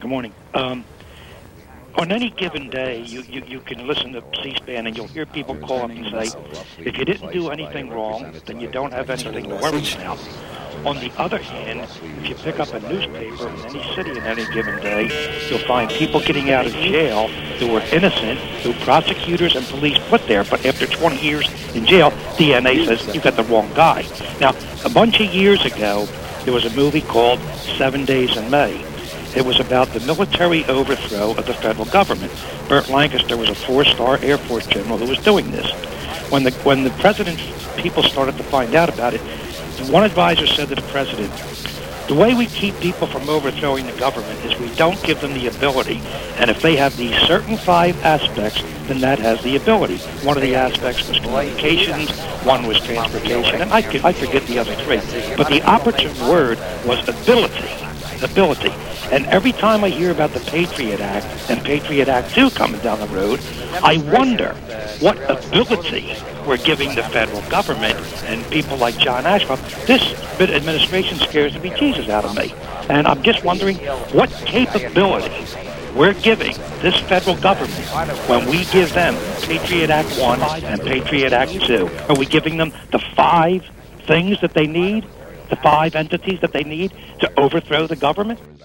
Good morning. On any given day, you can listen to C-SPAN and you'll hear people call up and say, if you didn't do anything wrong, then you don't have anything to worry about. On the other hand, if you pick up a newspaper in any city in any given day, you'll find people getting out of jail who were innocent, who prosecutors and police put there, but after 20 years in jail, DNA says you got the wrong guy. Now, a bunch of years ago, there was a movie called 7 Days in May. It was about the military overthrow of the federal government. Burt Lancaster was a 4-star Air Force general who was doing this. When the president's people started to find out about it, one advisor said to the president, the way we keep people from overthrowing the government is we don't give them the ability, and if they have these certain 5 aspects, then that has the ability. One of the aspects was communications, one was transportation, and I forget the other 3. But the operative word was ability. And every time I hear about the Patriot Act and Patriot Act 2 coming down the road, I wonder what ability we're giving the federal government and people like John Ashcroft. This administration scares the bejesus out of me. And I'm just wondering what capability we're giving this federal government when we give them Patriot Act 1 and Patriot Act 2. Are we giving them the 5 things that they need, the 5 entities that they need to overthrow the government?